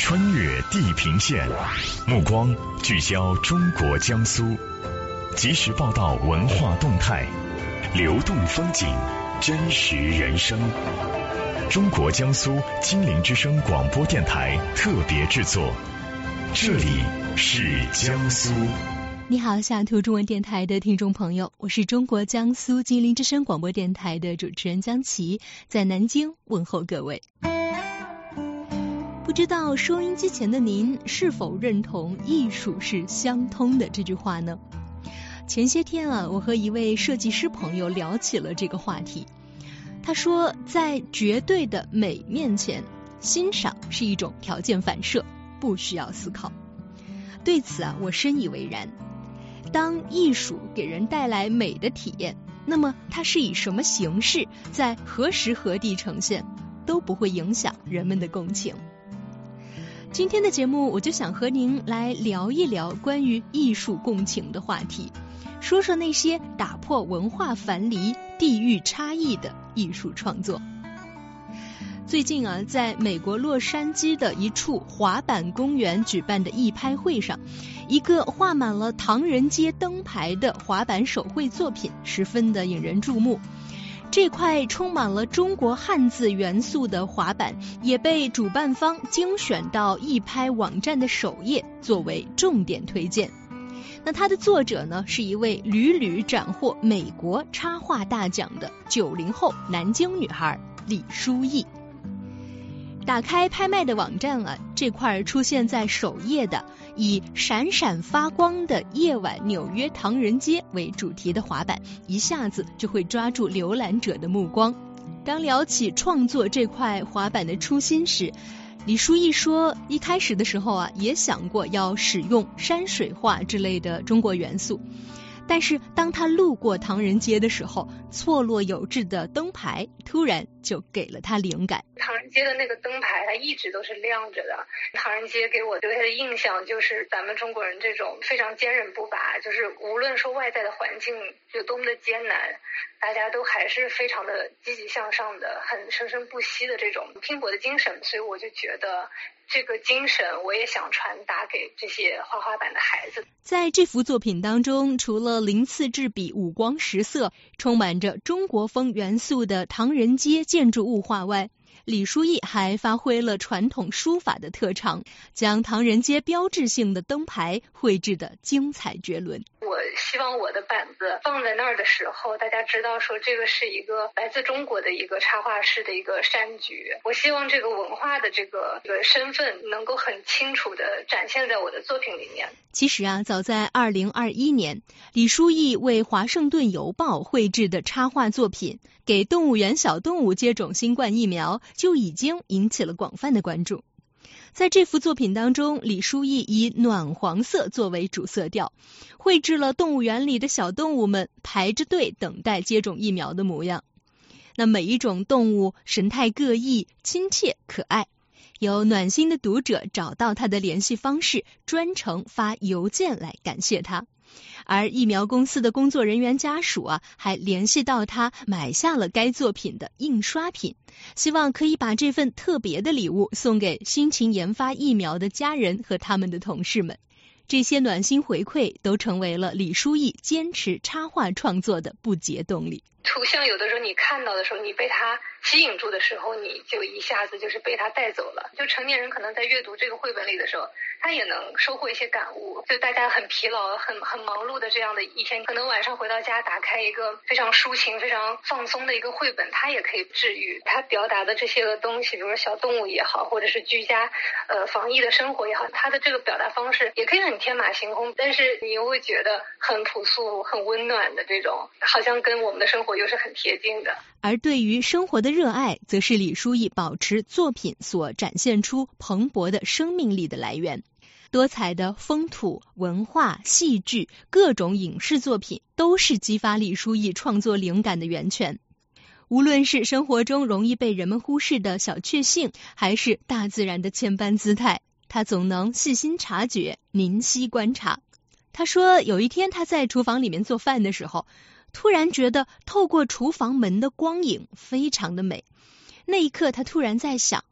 穿越地平线，目光聚焦中国江苏，及时报道文化动态，流动风景，真实人生。中国江苏金陵之声广播电台特别制作，这里是江苏。 你好，下图中文电台的听众朋友，我是中国江苏金陵之声广播电台的主持人江琪，在南京问候各位。不知道收音机前的您是否认同艺术是相通的这句话呢？前些天我和一位设计师朋友聊起了这个话题。他说，在绝对的美面前，欣赏是一种条件反射，不需要思考。对此我深以为然。当艺术给人带来美的体验，那么它是以什么形式，在何时何地呈现，都不会影响人们的共情。今天的节目，我就想和您来聊一聊关于艺术共情的话题，说说那些打破文化樊篱、地域差异的艺术创作。最近在美国洛杉矶的一处滑板公园举办的艺拍会上，一个画满了唐人街灯牌的滑板手绘作品十分的引人注目。这块充满了中国汉字元素的滑板也被主办方精选到艺拍网站的首页作为重点推荐。那它的作者呢，是一位屡屡斩获美国插画大奖的90后南京女孩李淑艺。打开拍卖的网站这块出现在首页的以闪闪发光的夜晚纽约唐人街为主题的滑板，一下子就会抓住浏览者的目光。刚聊起创作这块滑板的初心时，李淑艺说，一开始的时候也想过要使用山水画之类的中国元素，但是当他路过唐人街的时候，错落有致的灯牌突然就给了他灵感。 唐人街的那个灯牌它一直都是亮着的，唐人街给我留下的印象就是咱们中国人这种非常坚韧不拔，就是无论说外在的环境有多么的艰难，大家都还是非常的积极向上的，很生生不息的这种拼搏的精神。所以我就觉得这个精神我也想传达给这些画滑板的孩子。 在这幅作品当中，除了鳞次栉比、五光十色、充满着中国风元素的唐人街建筑物画外，李淑艺还发挥了传统书法的特长，将唐人街标志性的灯牌绘制得精彩绝伦。 我希望我的板子放在那儿的时候，大家知道说这个是一个来自中国的一个插画师的一个山菊。我希望这个文化的这个身份能够很清楚地展现在我的作品里面。 其实早在2021年，李淑艺为华盛顿邮报绘制的插画作品《给动物园小动物接种新冠疫苗》就已经引起了广泛的关注。在这幅作品当中，李淑艺以暖黄色作为主色调，绘制了动物园里的小动物们排着队等待接种疫苗的模样。那每一种动物神态各异，亲切可爱。有暖心的读者找到他的联系方式，专程发邮件来感谢他。而疫苗公司的工作人员家属还联系到他，买下了该作品的印刷品，希望可以把这份特别的礼物送给辛勤研发疫苗的家人和他们的同事们。这些暖心回馈都成为了李淑艺坚持插画创作的不竭动力。 图像有的时候你看到的时候，你被它吸引住的时候，你就一下子就是被它带走了。就成年人可能在阅读这个绘本里的时候，他也能收获一些感悟。就大家很疲劳、很忙碌的这样的一天，可能晚上回到家打开一个非常抒情、非常放松的一个绘本，它也可以治愈。它表达的这些个东西，比如说小动物也好，或者是居家防疫的生活也好，它的这个表达方式也可以很天马行空，但是你又会觉得很朴素、很温暖的这种，好像跟我们的生活又是很贴近的。 而对于生活的热爱，则是李淑艺保持作品所展现出蓬勃的生命力的来源。多彩的风土、文化、戏剧、各种影视作品都是激发李淑艺创作灵感的源泉。无论是生活中容易被人们忽视的小确幸，还是大自然的千般姿态，他总能细心察觉、凝细观察。他说，有一天他在厨房里面做饭的时候，突然觉得透过厨房门的光影非常的美。那一刻他突然在想，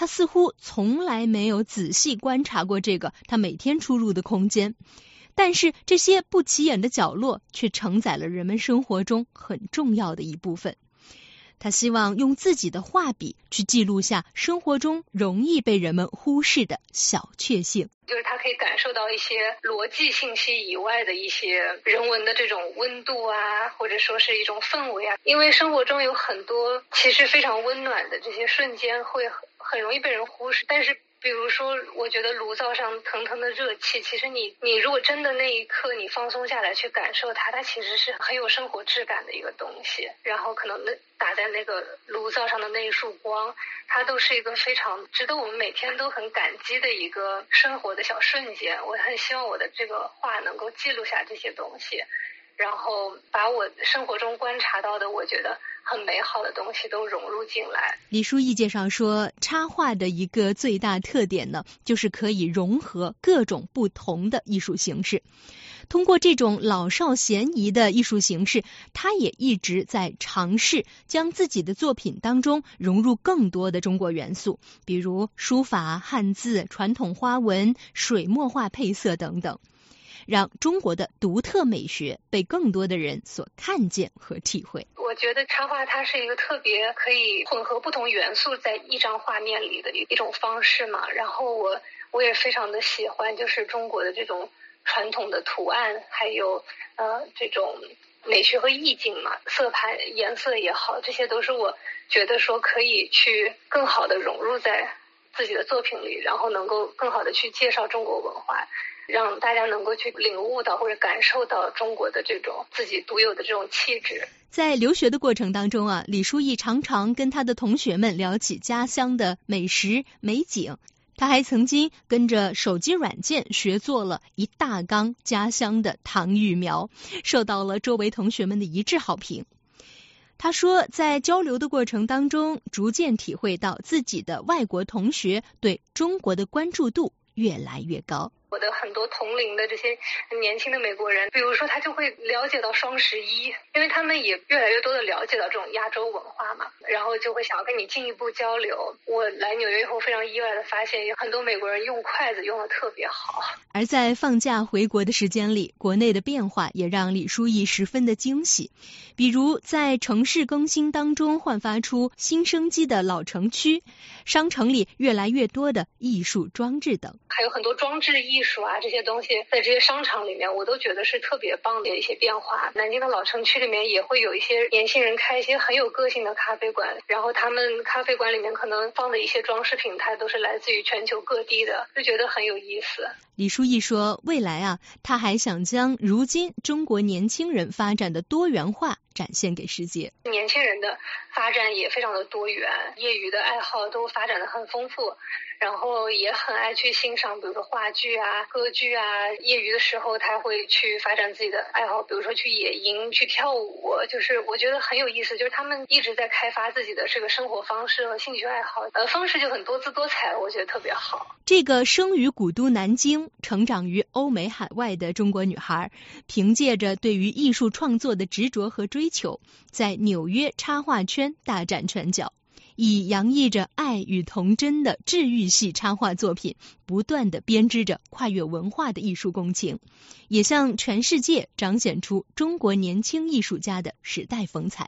他似乎从来没有仔细观察过这个他每天出入的空间，但是这些不起眼的角落却承载了人们生活中很重要的一部分。他希望用自己的画笔去记录下生活中容易被人们忽视的小确幸， 就是他可以感受到一些逻辑信息以外的一些人文的这种温度啊，或者说是一种氛围啊。因为生活中有很多其实非常温暖的这些瞬间会很容易被人忽视，但是比如说我觉得炉灶上腾腾的热气，其实你如果真的那一刻你放松下来去感受它其实是很有生活质感的一个东西。然后可能打在那个炉灶上的那一束光，它都是一个非常值得我们每天都很感激的一个生活的小瞬间。我很希望我的这个画能够记录下这些东西，然后把我生活中观察到的我觉得很美好的东西都融入进来。 李书义介绍说，插画的一个最大特点呢，就是可以融合各种不同的艺术形式。通过这种老少咸宜的艺术形式，他也一直在尝试将自己的作品当中融入更多的中国元素，比如书法、汉字、传统花纹、水墨画配色等等，让中国的独特美学被更多的人所看见和体会。 我觉得插画它是一个特别可以混合不同元素在一张画面里的一种方式嘛。然后我也非常的喜欢就是中国的这种传统的图案，还有这种美学和意境嘛，色彩颜色也好，这些都是我觉得说可以去更好的融入在自己的作品里，然后能够更好的去介绍中国文化，让大家能够去领悟到或者感受到中国的这种自己独有的这种气质。 在留学的过程当中啊，李书义常常跟他的同学们聊起家乡的美食美景，他还曾经跟着手机软件学做了一大缸家乡的糖芋苗，受到了周围同学们的一致好评。他说，在交流的过程当中，逐渐体会到自己的外国同学对中国的关注度越来越高。 我的很多同龄的这些年轻的美国人，比如说他就会了解到双11，因为他们也越来越多的了解到这种亚洲文化嘛，然后就会想要跟你进一步交流。我来纽约以后非常意外的发现，有很多美国人用筷子用的特别好。 而在放假回国的时间里，国内的变化也让李书义十分的惊喜，比如在城市更新当中焕发出新生机的老城区，商城里越来越多的艺术装置等， 还有很多装置艺术啊，这些东西在这些商场里面我都觉得是特别棒的一些变化。南京的老城区里面也会有一些年轻人开一些很有个性的咖啡馆，然后他们咖啡馆里面可能放的一些装饰品它都是来自于全球各地的，就觉得很有意思。 李书义说，未来啊，他还想将如今中国年轻人发展的多元化展现给世界。 年轻人的发展也非常的多元，业余的爱好都发展的很丰富，然后也很爱去欣赏比如说话剧啊、歌剧啊，业余的时候他会去发展自己的爱好，比如说去野营、去跳舞，就是我觉得很有意思，就是他们一直在开发自己的这个生活方式和兴趣爱好，方式就很多姿多彩，我觉得特别好。 这个生于古都南京，成长于欧美海外的中国女孩，凭借着对于艺术创作的执着和追求，在纽约插画圈大展拳脚，以洋溢着爱与童真的治愈系插画作品，不断地编织着跨越文化的艺术共情，也向全世界彰显出中国年轻艺术家的时代风采。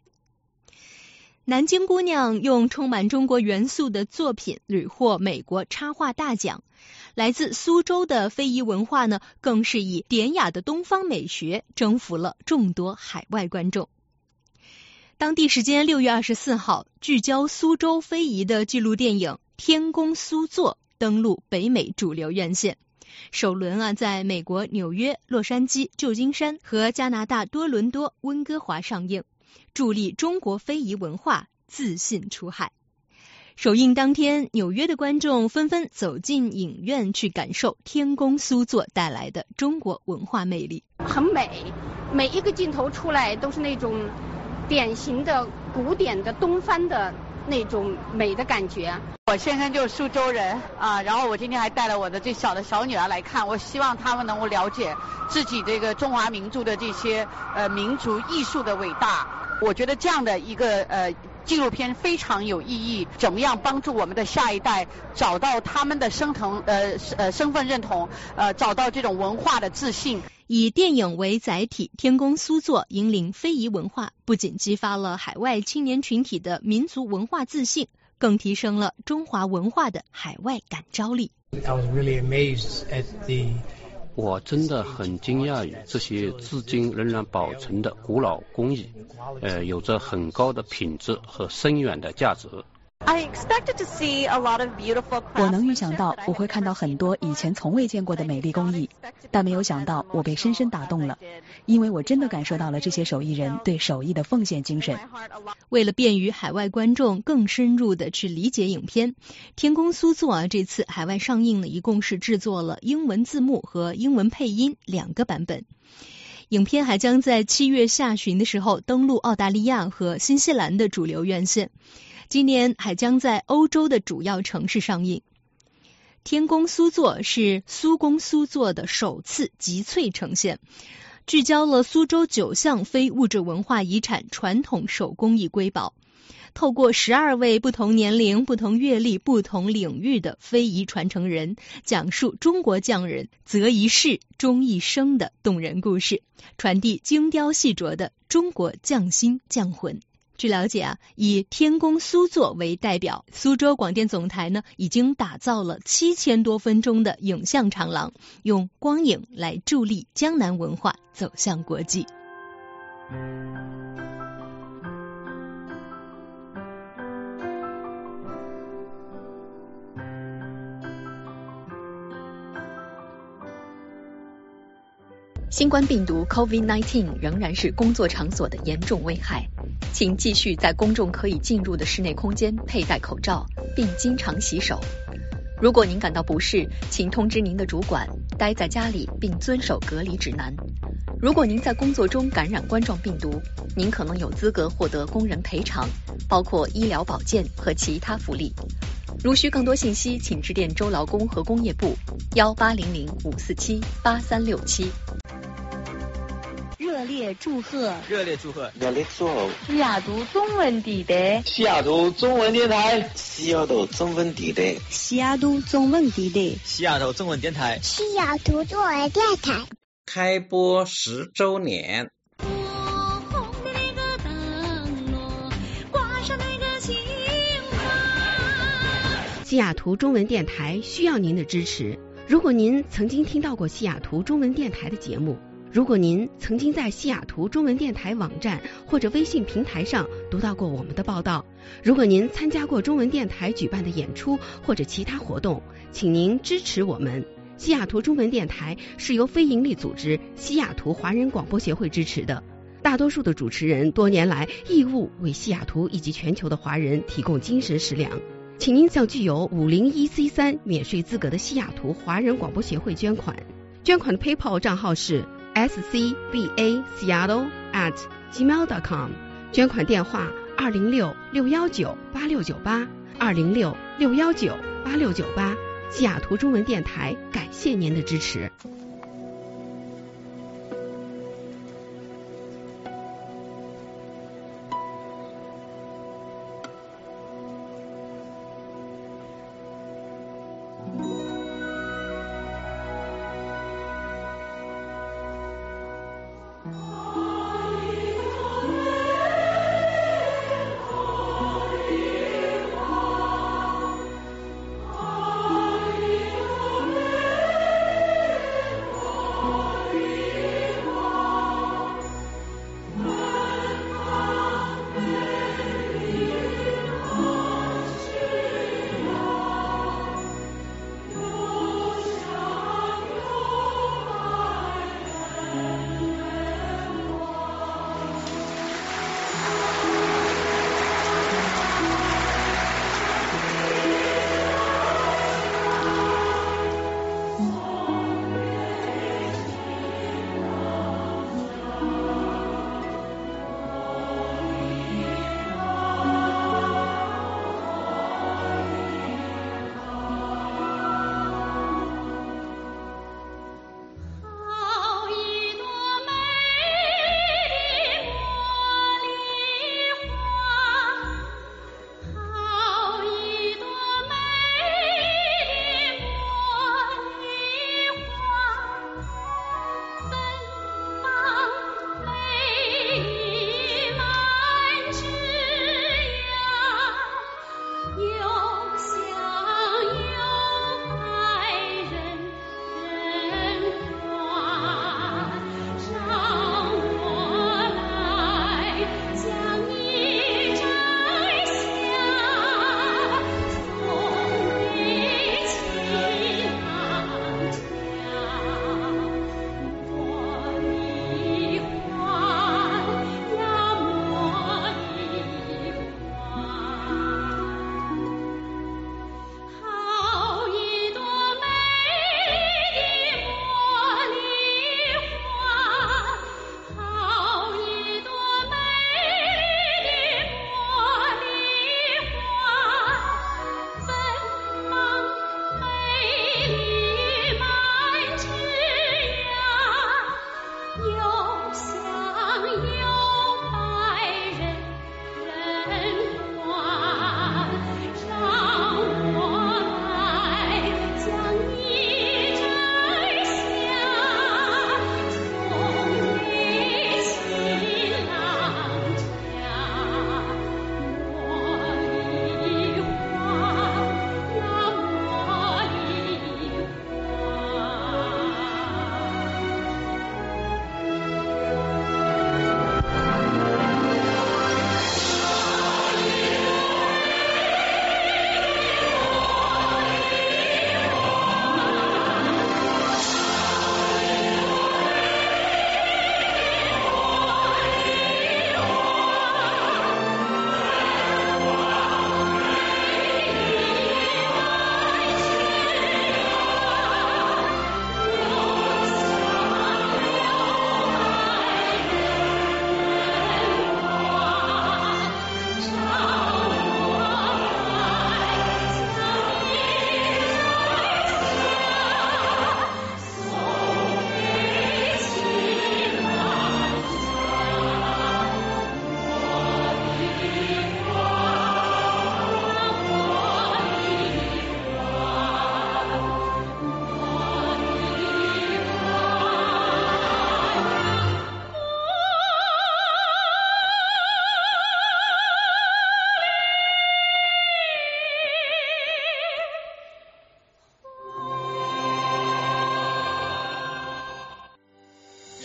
南京姑娘用充满中国元素的作品屡获美国插画大奖，来自苏州的非遗文化呢，更是以典雅的东方美学征服了众多海外观众。当地时间6月24号，聚焦苏州非遗的纪录电影《天工苏作》登陆北美主流院线，首轮在美国纽约、洛杉矶、旧金山和加拿大多伦多、温哥华上映，助力中国非遗文化自信出海。首映当天，纽约的观众纷纷走进影院去感受天工苏作带来的中国文化魅力。 很美，每一个镜头出来都是那种典型的古典的东方的那种美的感觉。 我先生就是苏州人啊，然后我今天还带了我的最小的小女儿来看，我希望他们能够了解自己这个中华民族的这些民族艺术的伟大， 我觉得这样的一个纪录片非常有意义，怎么样帮助我们的下一代找到他们的身份认同，找到这种文化的自信。 以电影为载体，天宫苏作引领非遗文化，不仅激发了海外青年群体的民族文化自信，更提升了中华文化的海外感召力。 我真的很惊讶于这些至今仍然保存的古老工艺，有着很高的品质和深远的价值。 我能预想到我会看到很多以前从未见过的美丽工艺，但没有想到我被深深打动了，因为我真的感受到了这些手艺人对手艺的奉献精神。 为了便于海外观众更深入的去理解影片，天宫苏作这次海外上映呢，一共是制作了英文字幕和英文配音2个版本。影片还将在7月下旬的时候登陆澳大利亚和新西兰的主流院线。今年还将在欧洲的主要城市上映。天宫苏作是苏公苏作的首次集萃呈现，聚焦了苏州9项非物质文化遗产传统手工艺瑰宝，透过12位不同年龄、不同阅历、不同领域的非遗传承人，讲述中国匠人择一世终一生的动人故事，传递精雕细琢的中国匠心匠魂。据了解以天宫苏作为代表，苏州广电总台呢已经打造了7000多分钟的影像长廊，用光影来助力江南文化走向国际。 新冠病毒 COVID-19 仍然是工作场所的严重危害，请继续在公众可以进入的室内空间佩戴口罩，并经常洗手。如果您感到不适，请通知您的主管，待在家里并遵守隔离指南。如果您在工作中感染冠状病毒，您可能有资格获得工人赔偿，包括医疗保健和其他福利。如需更多信息，请致电州劳工和工业部1800-547-8367。 热烈祝贺！ 热烈祝贺！ 热烈祝贺！ 西雅图中文电台， 西雅图中文电台，西雅图中文电台， 西雅图中文电台， 西雅图中文电台， 西雅图中文电台开播10周年。 西雅图中文电台需要您的支持。如果您曾经听到过西雅图中文电台的节目，如果您曾经在西雅图中文电台网站或者微信平台上读到过我们的报道，如果您参加过中文电台举办的演出或者其他活动，请您支持我们。西雅图中文电台是由非营利组织西雅图华人广播协会支持的，大多数的主持人多年来义务为西雅图以及全球的华人提供精神食粮。请您向具有501C3免税资格的西雅图华人广播协会捐款。捐款的 PayPal 账号是scbaseattle@gmail.com， 捐款电话206-619-8698 206-619-8698。西雅图中文电台感谢您的支持。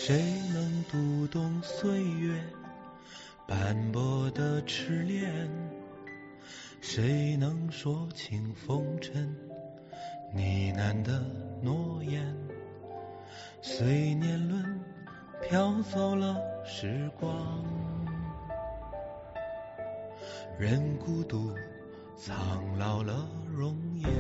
谁能读懂岁月斑驳的痴恋？谁能说清风尘呢喃的诺言？随年轮飘走了时光，任孤独苍老了容颜。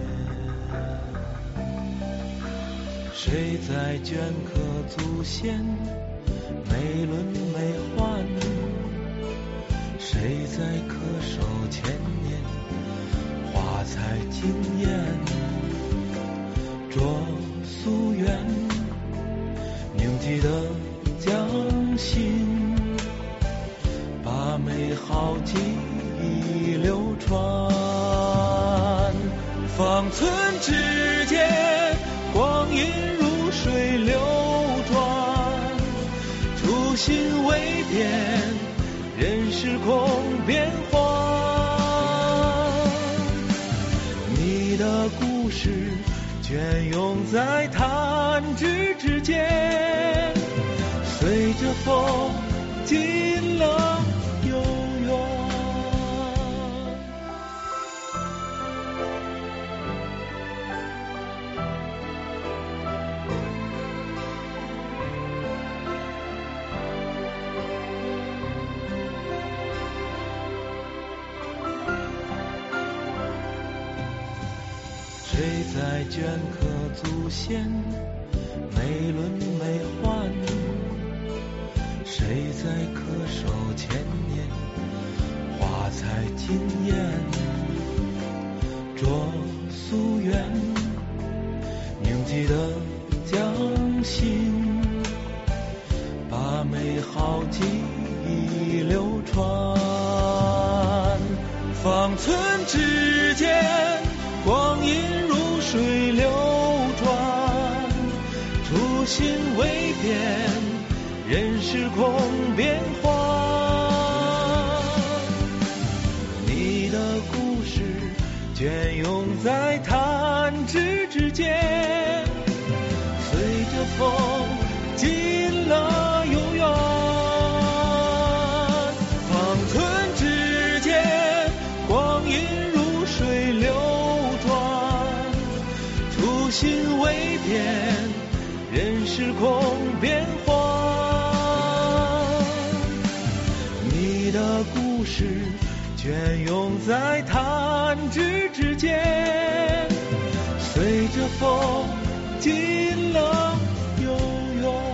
谁在镌刻祖先美轮美奂？谁在恪守千年华彩惊艳？着夙愿铭记的将心，把美好记忆流传。方寸之间，光阴如水流转，初心未变，任时空变幻。你的故事隽永在弹指之间，随着风进了悠远。谁在镌刻祖先美轮美奂？谁在恪守千年华彩惊艳？着夙愿铭记的将心，把美好记忆流传。方寸之间，光阴如水流转，初心未变，任时空变幻。你的故事隽永在弹指之间，随着风进了悠远。方寸之间，光阴如水流转，初心未变，任时空变幻。你的故事隽永在弹指之间，随着风进了悠远。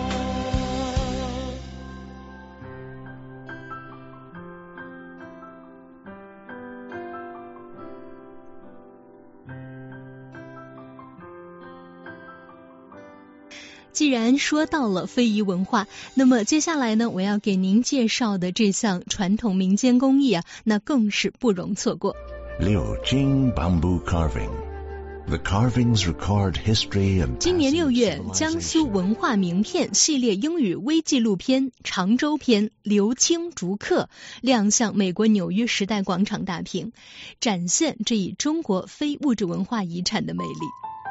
既然说到了非遗文化，那么接下来呢，我要给您介绍的这项传统民间工艺啊，那更是不容错过。 柳金 bamboo carving. The carvings record history and 今年6月，江苏文化名片系列英语微纪录片《常州篇》刘青竹刻亮相美国纽约时代广场大屏，展现这一中国非物质文化遗产的魅力。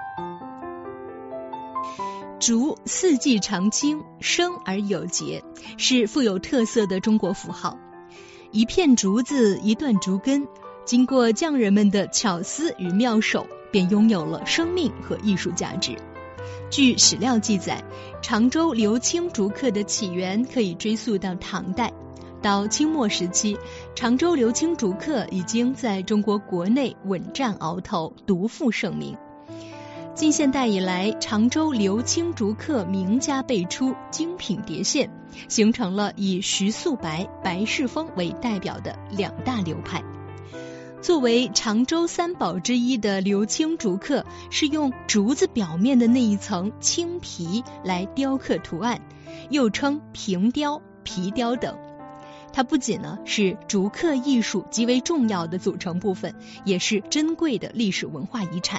竹四季常青，生而有节，是富有特色的中国符号。一片竹子，一段竹根，经过匠人们的巧思与妙手，便拥有了生命和艺术价值。据史料记载，常州刘青竹刻的起源可以追溯到唐代。到清末时期，常州刘青竹刻已经在中国国内稳占鳌头，独负盛名。近现代以来，常州刘青竹刻名家辈出，精品叠现，形成了以徐素白、白世峰为代表的两大流派。作为常州三宝之一的刘青竹刻，是用竹子表面的那一层青皮来雕刻图案，又称平雕、皮雕等。它不仅呢是竹刻艺术极为重要的组成部分，也是珍贵的历史文化遗产。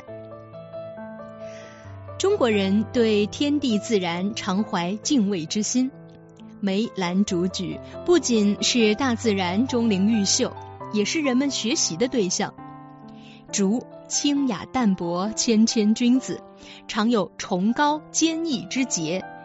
中国人对天地自然常怀敬畏之心，梅兰竹菊不仅是大自然钟灵毓秀，也是人们学习的对象。竹清雅淡泊，谦谦君子，常有崇高坚毅之节，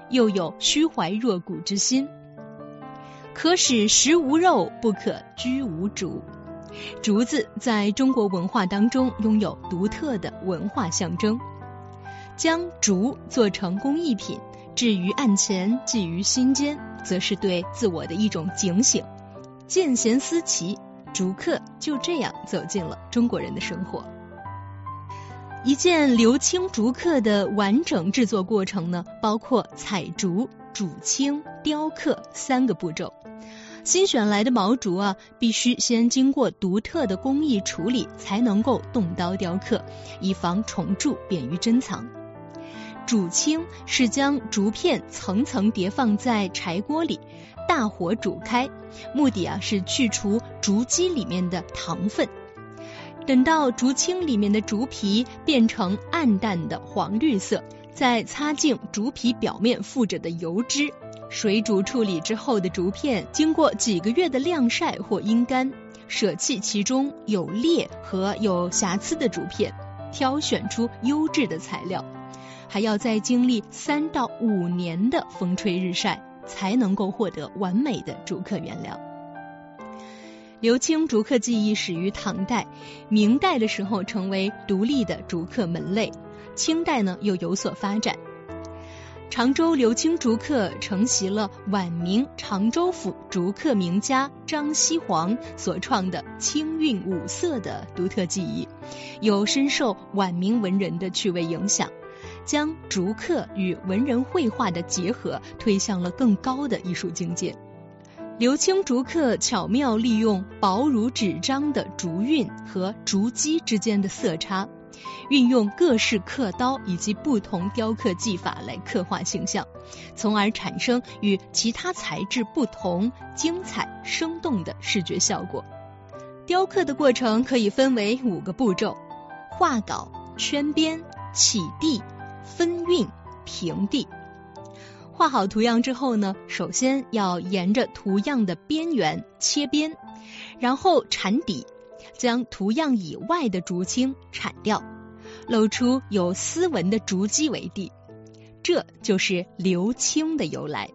又有虚怀若谷之心。可使食无肉，不可居无竹。竹子在中国文化当中拥有独特的文化象征。将竹做成工艺品，置于案前，寄于心间，则是对自我的一种警醒。见贤思齐，竹刻就这样走进了中国人的生活。一件鎏青竹刻的完整制作过程呢，包括采竹、煮青、雕刻3个步骤。新选来的毛竹啊，必须先经过独特的工艺处理，才能够动刀雕刻，以防虫蛀，便于珍藏。煮青是将竹片层层叠放在柴锅里，大火煮开，目的啊是去除竹基里面的糖分。等到竹青里面的竹皮变成暗淡的黄绿色，再擦净竹皮表面附着的油脂，水煮处理之后的竹片，经过几个月的晾晒或阴干，舍弃其中有裂和有瑕疵的竹片，挑选出优质的材料，还要再经历3到5年的风吹日晒，才能够获得完美的竹刻原料。鎏青竹刻技艺始于唐代，明代的时候成为独立的竹刻门类，清代呢又有所发展。常州鎏青竹刻承袭了晚明常州府竹刻名家张锡煌所创的清韵五色的独特技艺，有深受晚明文人的趣味影响，将竹刻与文人绘画的结合推向了更高的艺术境界。鎏青竹刻巧妙利用薄如纸张的竹韵和竹基之间的色差，运用各式刻刀以及不同雕刻技法来刻画形象，从而产生与其他材质不同、精彩生动的视觉效果。雕刻的过程可以分为5个步骤：画稿、圈边、起地、分韵、平地。画好图样之后呢，首先要沿着图样的边缘切边，然后铲底，将图样以外的竹青铲掉，露出有丝纹的竹基为地，这就是鎏青的由来。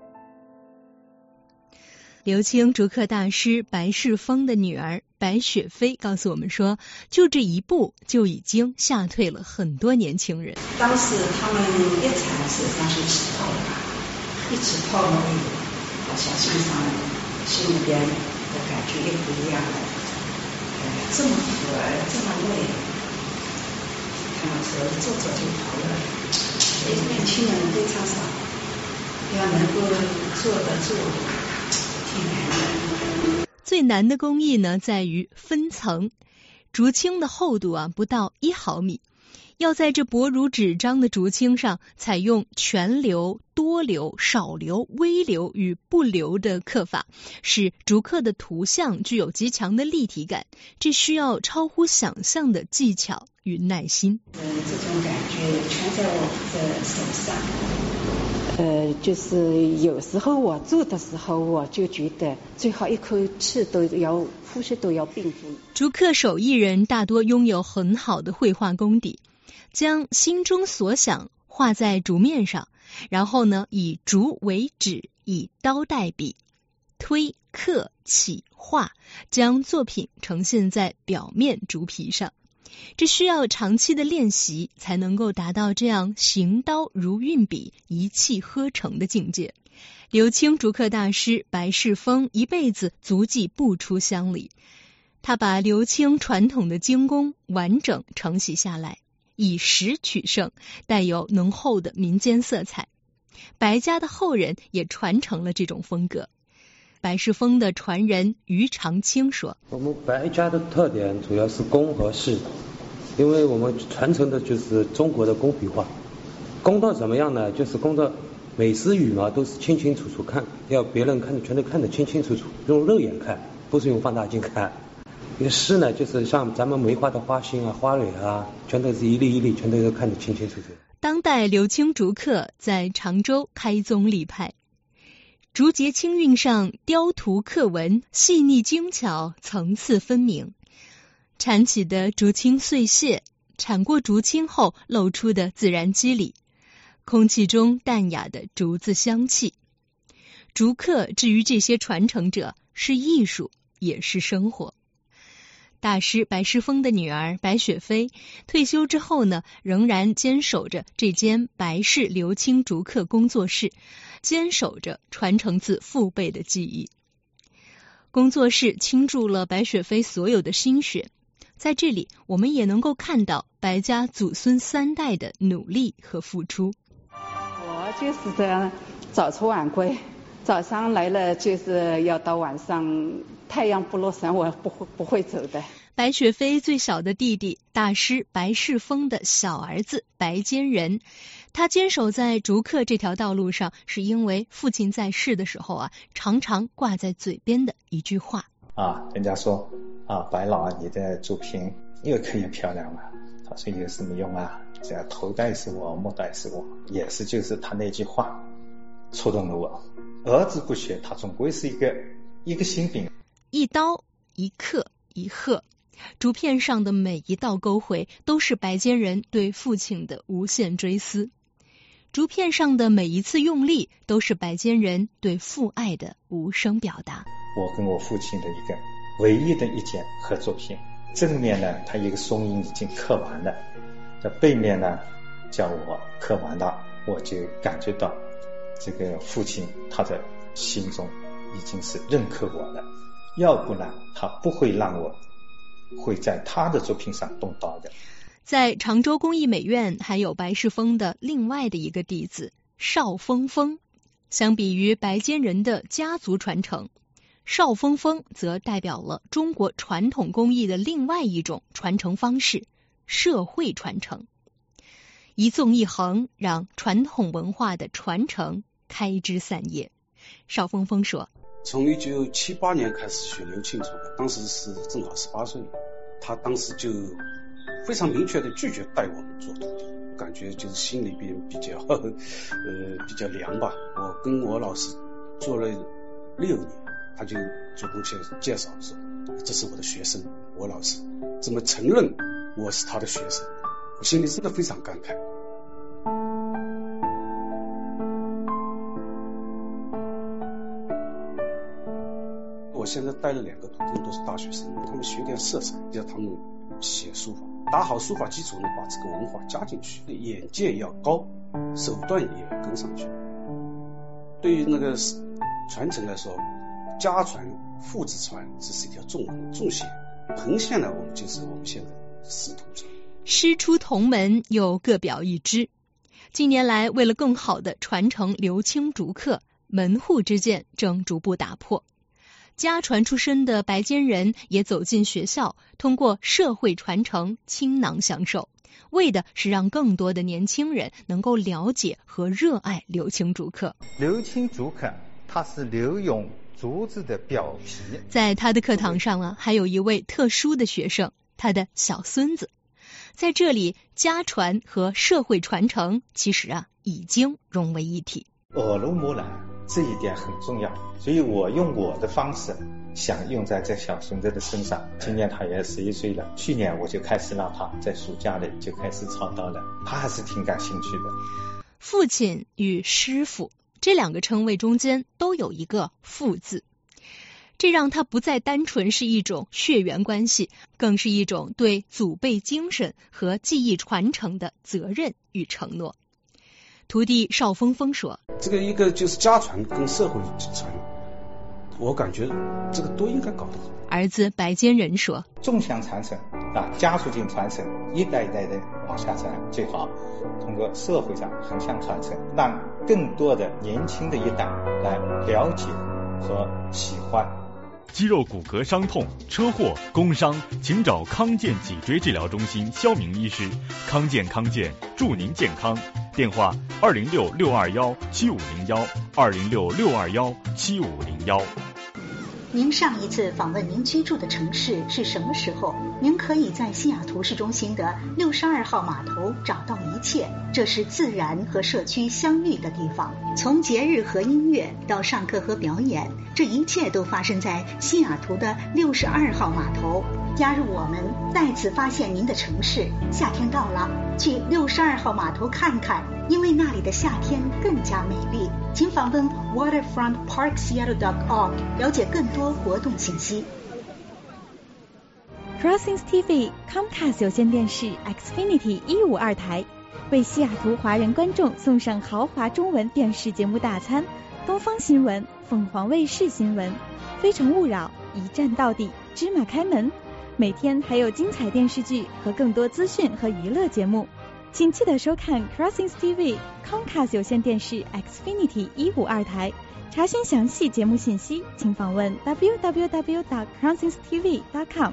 鎏青竹刻大师白世峰的女儿白雪飞告诉我们说，就这一步就已经吓退了很多年轻人。 当时他们一铲手上是起泡的，一起泡沫里，好像心里边的感觉也不一样了。这么苦这么累，他们说做就好了。年轻人非常少，要能够做得住，挺难的。 最难的工艺呢，在于分层。竹青的厚度啊，不到1毫米。要在这薄如纸张的竹青上采用全鎏、多鎏、少鎏、微鎏与不鎏的刻法，使竹刻的图像具有极强的立体感，这需要超乎想象的技巧与耐心。 这种感觉全在我的手上。就是有时候我做的时候，我就觉得最好一口气呼吸都要并住。 竹刻手艺人大多拥有很好的绘画功底，将心中所想画在竹面上，然后呢，以竹为纸，以刀代笔，推、刻、起、画，将作品呈现在表面竹皮上。这需要长期的练习，才能够达到这样行刀如运笔，一气呵成的境界。鎏青竹刻大师白世峰一辈子足迹不出乡里，他把鎏青传统的精工完整承袭下来，以实取胜，带有浓厚的民间色彩。白家的后人也传承了这种风格。白世峰的传人于长青说， 我们白家的特点主要是工和仕，因为我们传承的就是中国的工笔画。工到怎么样呢？就是工到每丝羽毛都是清清楚楚看，要别人看全都看得清清楚楚，用肉眼看，不是用放大镜看。丝呢，就是像咱们梅花的花心啊、花蕊啊，全都是一粒一粒，全都是看得清清楚楚。 当代鎏青竹刻在常州开宗立派，竹节青韵上雕图刻纹细腻精巧，层次分明。铲起的竹青碎屑，铲过竹青后露出的自然肌理， 空气中淡雅的竹子香气。竹刻至于这些传承者是艺术，也是生活。大师白世峰的女儿白雪飞退休之后呢，仍然坚守着这间白氏刘青竹刻工作室，坚守着传承自父辈的技艺。工作室倾注了白雪飞所有的心血，在这里我们也能够看到白家祖孙3代的努力和付出。 我就是这样早出晚归，早上来了就是要到晚上太阳不落山我不会走的。 白雪飞最小的弟弟大师白世峰的小儿子白坚仁，他坚守在竹刻这条道路上，是因为父亲在世的时候常常挂在嘴边的一句话人家说白老你的作品越刻越漂亮了，他说有什么用啊，只要头戴是我，末戴是我，也是就是他那句话触动了我。儿子不学，他总归是一个心病。一刀一刻一鹤，竹片上的每一道勾绘都是白坚仁对父亲的无限追思，竹片上的每一次用力都是白坚仁对父爱的无声表达。我跟我父亲的一个唯一的一件合作品，正面呢他一个松阴已经刻完了，在背面呢叫我刻完了，我就感觉到这个父亲他的心中已经是认可我了，要不然他不会让我会在他的作品上动刀的。在常州工艺美院还有白世峰的另外的一个弟子邵峰峰，相比于白坚仁的家族传承，邵峰峰则代表了中国传统工艺的另外一种传承方式——社会传承。一纵一横，让传统文化的传承开枝散叶。邵峰峰说， 从1978年开始学刘青竹刻，当时是正好18岁，他当时就非常明确的拒绝带我们做徒弟，感觉就是心里边比较凉吧。我跟我老师做了6年，他就主动介绍说这是我的学生，我老师这么承认我是他的学生，我心里真的非常感慨。我现在带了2个徒弟，都是大学生，他们学点色彩，叫他们写书法，打好书法基础呢，把这个文化加进去，眼界要高，手段也要跟上去。对于那个传承来说，家传父子传，这是一条纵线，横线呢，我们就是我们现在师徒传。师出同门又各表一枝。近年来，为了更好的传承刘青竹刻，门户之见正逐步打破。家传出身的白坚仁也走进学校，通过社会传承倾囊相授，为的是让更多的年轻人能够了解和热爱刘青竹刻。 刘青竹刻它是留用竹子的表皮。 在他的课堂上还有一位特殊的学生，他的小孙子。在这里，家传和社会传承其实已经融为一体。耳濡目染这一点很重要，所以我用我的方式想用在这小孙子的身上。今年他也11岁了，去年我就开始让他在暑假里就开始操刀了，他还是挺感兴趣的。父亲与师傅这2个称谓中间都有一个父字，这让他不再单纯是一种血缘关系，更是一种对祖辈精神和技艺传承的责任与承诺。徒弟邵峰峰说， 这个一个就是家传跟社会传，我感觉这个都应该搞得好。 儿子白坚仁说， 纵向传承家族性传承，一代一代的往下传最好，通过社会上横向传承，让更多的年轻的一代来了解和喜欢。 肌肉骨骼伤痛、车祸、工伤，请找康健脊椎治疗中心肖明医师。康健祝您健康。电话206-621-7501，206-621-7501。 您上一次访问您居住的城市是什么时候？您可以在西雅图市中心的62号码头找到一切，这是自然和社区相遇的地方。从节日和音乐到上课和表演，这一切都发生在西雅图的62号码头。 加入我们，再次发现您的城市。夏天到了，去62号码头看看，因为那里的夏天更加美丽。请访问 waterfrontparkseattle.org 了解更多活动信息。 Crossings TV Comcast 有线电视 Xfinity 152台为西雅图华人观众送上豪华中文电视节目大餐，东方新闻、凤凰卫视新闻、非诚勿扰、一站到底、芝麻开门，每天还有精彩电视剧和更多资讯和娱乐节目。请记得收看 Crossings TV Comcast 有线电视 Xfinity 152台。查询详细节目信息，请访问 www.crossingstv.com。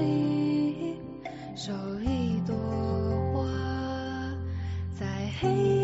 黑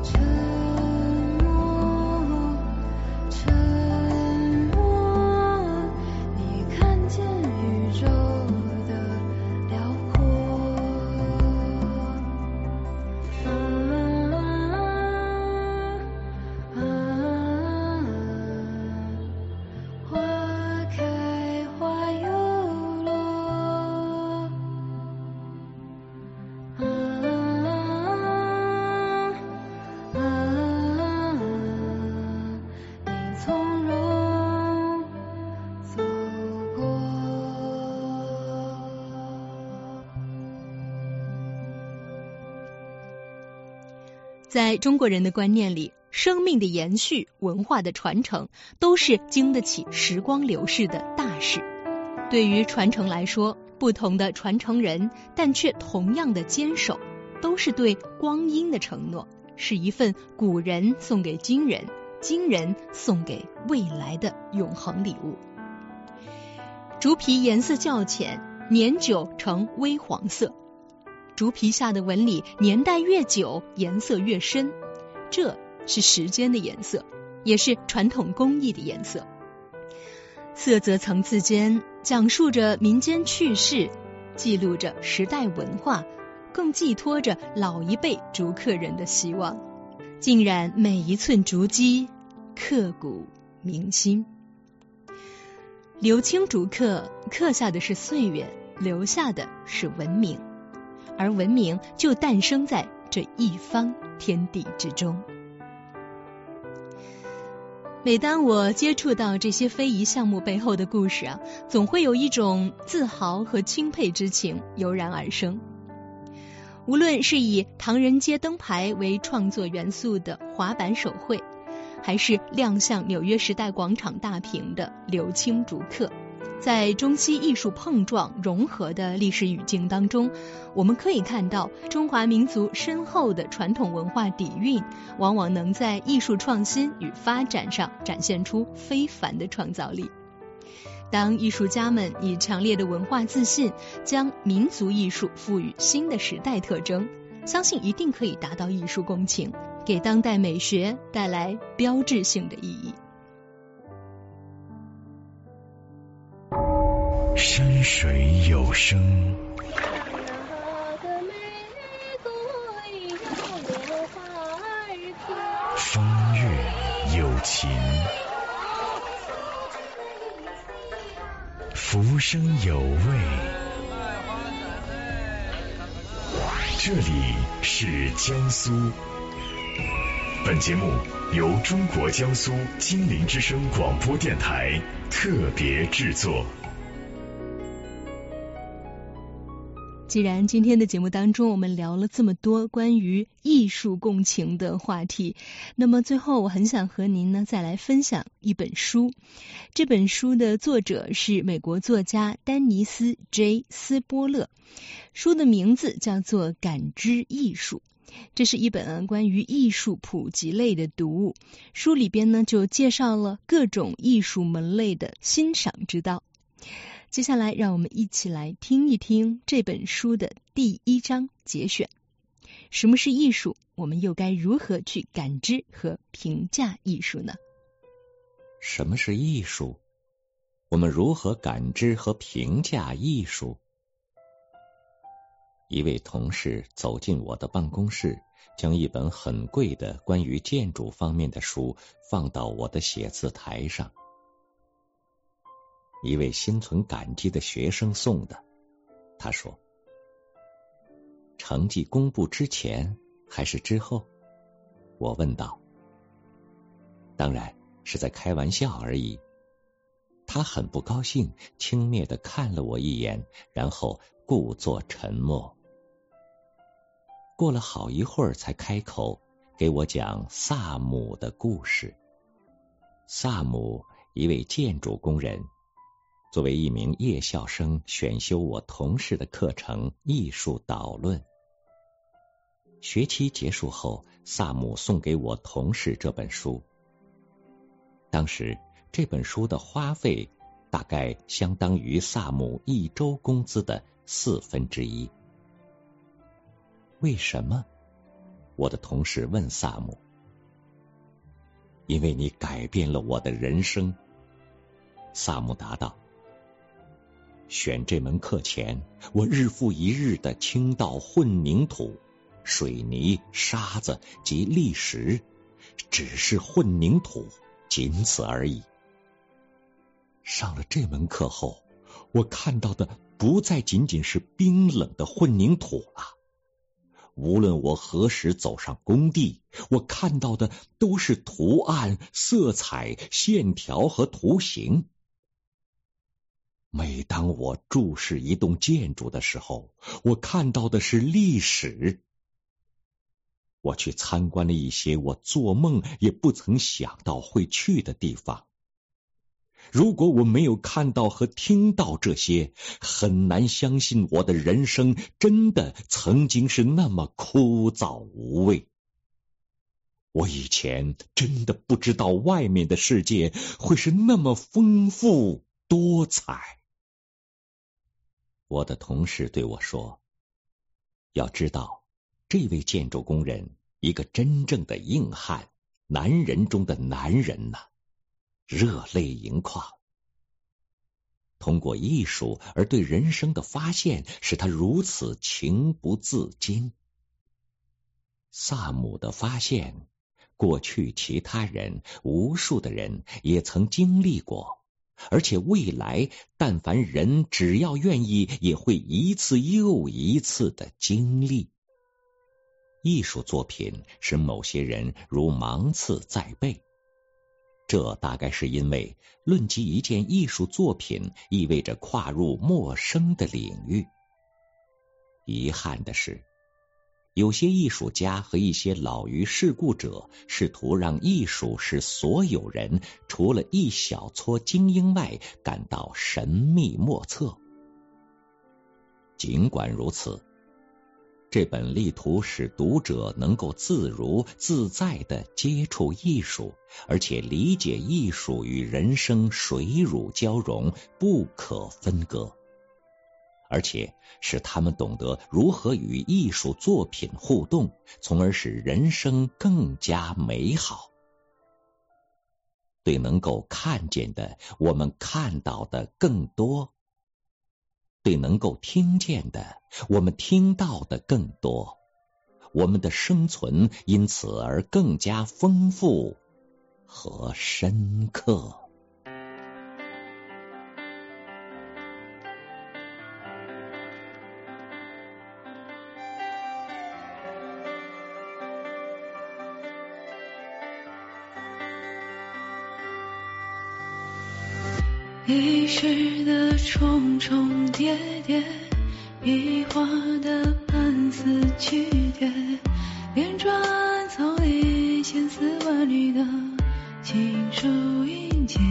在中国人的观念里，生命的延续、文化的传承都是经得起时光流逝的大事。对于传承来说，不同的传承人，但却同样的坚守，都是对光阴的承诺，是一份古人送给今人，今人送给未来的永恒礼物。竹皮颜色较浅，年久呈微黄色。竹皮下的纹理年代越久，颜色越深，这是时间的颜色，也是传统工艺的颜色。色泽层次间讲述着民间趣事，记录着时代文化，更寄托着老一辈竹刻人的希望，浸染每一寸竹基，刻骨铭心。流青竹刻，刻下的是岁月，留下的是文明，而文明就诞生在这一方天地之中。每当我接触到这些非遗项目背后的故事总会有一种自豪和钦佩之情油然而生。无论是以唐人街灯牌为创作元素的滑板手绘，还是亮相纽约时代广场大屏的流青竹刻，在中西艺术碰撞融合的历史语境当中，我们可以看到中华民族深厚的传统文化底蕴，往往能在艺术创新与发展上展现出非凡的创造力。当艺术家们以强烈的文化自信，将民族艺术赋予新的时代特征，相信一定可以达到艺术共情，给当代美学带来标志性的意义。 山水有声，风月有情，浮生有味。这里是江苏。本节目由中国江苏金陵之声广播电台特别制作。 既然今天的节目当中我们聊了这么多关于艺术共情的话题，那么最后我很想和您呢再来分享一本书。这本书的作者是美国作家丹尼斯 ·J· 斯波勒，书的名字叫做《感知艺术》。这是一本关于艺术普及类的读物，书里边呢就介绍了各种艺术门类的欣赏之道。接下来让我们一起来听一听这本书的第一章节选。什么是艺术？我们又该如何去感知和评价艺术呢？ 什么是艺术？我们如何感知和评价艺术？一位同事走进我的办公室，将一本很贵的关于建筑方面的书放到我的写字台上。一位心存感激的学生送的，他说：成绩公布之前还是之后？我问道。当然是在开玩笑而已。他很不高兴，轻蔑地看了我一眼，然后故作沉默。过了好一会儿才开口，给我讲萨姆的故事。萨姆，一位建筑工人，作为一名夜校生选修我同事的课程艺术导论。学期结束后，萨姆送给我同事这本书。当时这本书的花费大概相当于萨姆1周工资的1/4。为什么？ 我的同事问萨姆。因为你改变了我的人生，萨姆答道。选这门课前，我日复一日地倾倒混凝土、水泥、沙子及砾石，只是混凝土，仅此而已。上了这门课后，我看到的不再仅仅是冰冷的混凝土了。无论我何时走上工地，我看到的都是图案、色彩、线条和图形。每当我注视一栋建筑的时候，我看到的是历史。我去参观了一些我做梦也不曾想到会去的地方。如果我没有看到和听到这些，很难相信我的人生真的曾经是那么枯燥无味。我以前真的不知道外面的世界会是那么丰富多彩。我的同事对我说，要知道，这位建筑工人，一个真正的硬汉，男人中的男人呐，热泪盈眶。通过艺术而对人生的发现，使他如此情不自禁。萨姆的发现，过去其他人，无数的人也曾经历过，而且未来但凡人只要愿意，也会一次又一次的经历。艺术作品使某些人如芒刺在背，这大概是因为论及一件艺术作品意味着跨入陌生的领域。遗憾的是，有些艺术家和一些老于世故者试图让艺术使所有人除了一小撮精英外感到神秘莫测。尽管如此，这本力图使读者能够自如自在地接触艺术，而且理解艺术与人生水乳交融，不可分割，而且使他们懂得如何与艺术作品互动，从而使人生更加美好。对能够看见的，我们看到的更多；对能够听见的，我们听到的更多。我们的生存因此而更加丰富和深刻。 一世的重重叠叠，一画的半丝曲叠，连转草里千丝万缕的情书音节。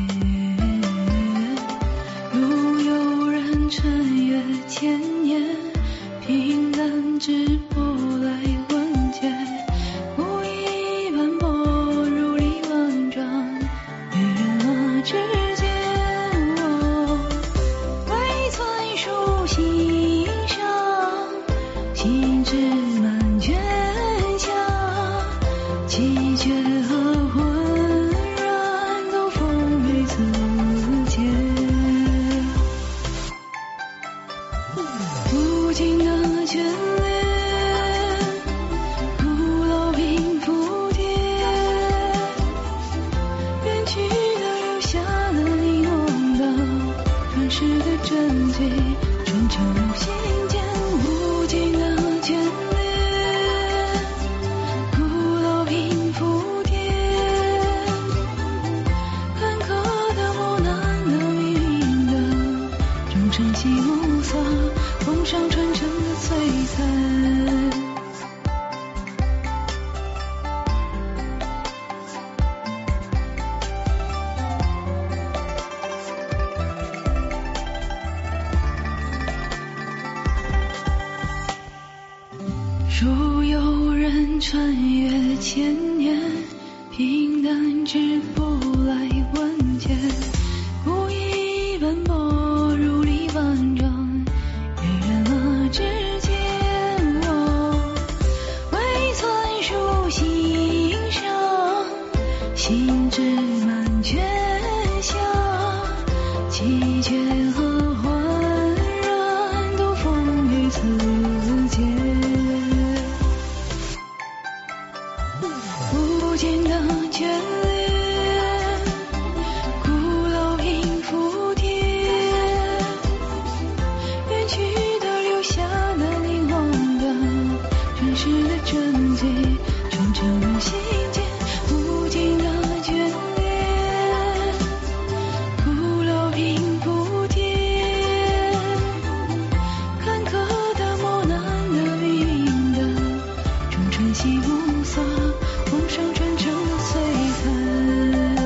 如有人穿越千年，平淡之波来问解，故意斑驳如历万丈，与人马之间。如有人穿越千年，平淡之波来问解，故意斑驳如历万丈，与人马之间，我未曾数心志满全下，奇绝和焕然都丰于此间。无尽的眷恋，古老音符帖，远去的留下那凝望的真实的纯洁，传承入心间。无尽的眷恋，古老音符帖，坎坷的磨难的命运的，中春熙无色，梦上传承璀璨。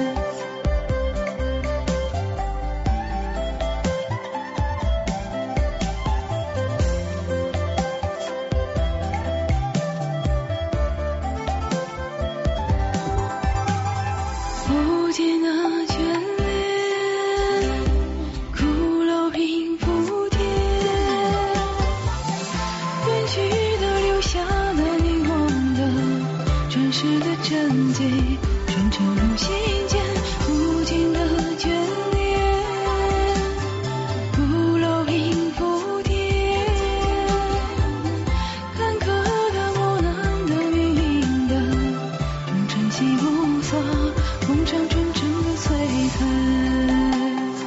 无尽的眷恋，古老音符帖，远去的留下那凝望的真实的真洁，传承入心间。无尽的眷恋，古老音符帖，坎坷的磨难的命运的，中春熙无色，梦上纯真的璀璨。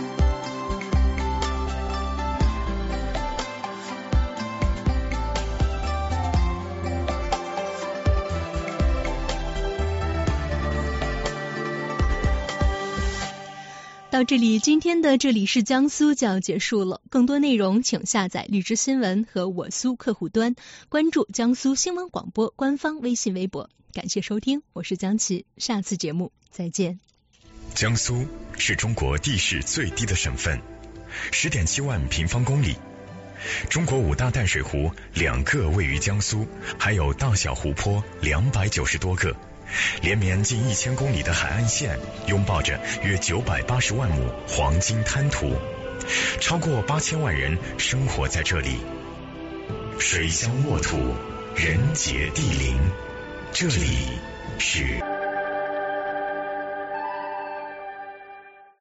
到这里，今天的这里是江苏就要结束了。更多内容请下载荔枝新闻和我苏客户端，关注江苏新闻广播官方微信微博。感谢收听，我是江琪，下次节目再见。 江苏是中国地势最低的省份，10.7万平方公里。中国5大淡水湖2个位于江苏，还有大小湖泊290多个，连绵近1000公里的海岸线，拥抱着约980万亩黄金滩涂，超过8000万人生活在这里。水乡沃土，人杰地灵，这里是